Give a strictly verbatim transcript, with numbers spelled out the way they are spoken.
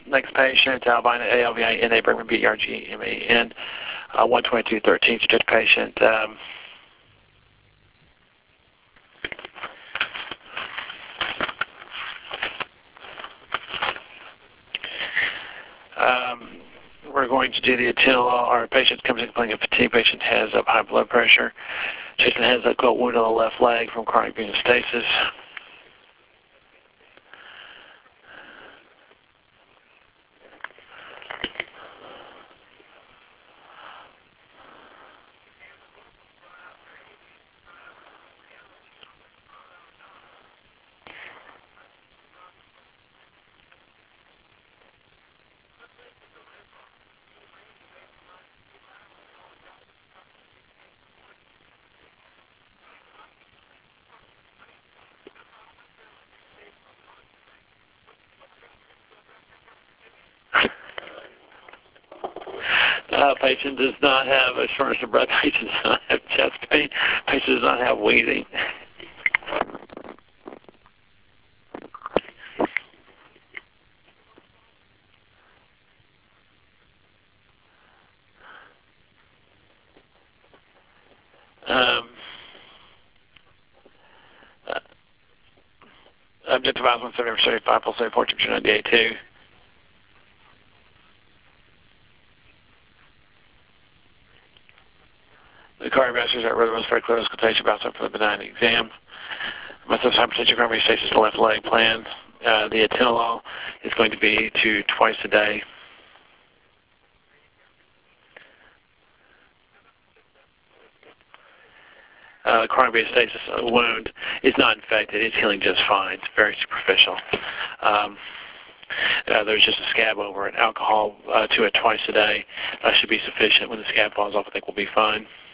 next patient, albino A L V I N A, Bergman B E R G M A N, uh, one twenty-two thirteen, such patient. Um, um, we're going to do the atenolol. Our patient comes in complaining of fatigue. Patient has uh, high blood pressure. Patient has a gut wound on the left leg from chronic venous stasis. Uh, patient does not have a shortness of breath. Patient does not have chest pain. Patient does not have wheezing. Um, uh, objective eyes one seventy over seventy-five, pulse rate fourteen percent on day two. The cardiovascular at rhythm was very clear auscultation about for the benign exam. Muscle hypertension, coronary stasis, the left leg plan. Uh, the atenolol is going to be to twice a day. Uh, coronary stasis wound is not infected. It's healing just fine. It's very superficial. Um, uh, there's just a scab over it. Alcohol uh, to it twice a day uh, should be sufficient. When the scab falls off, I think we'll be fine.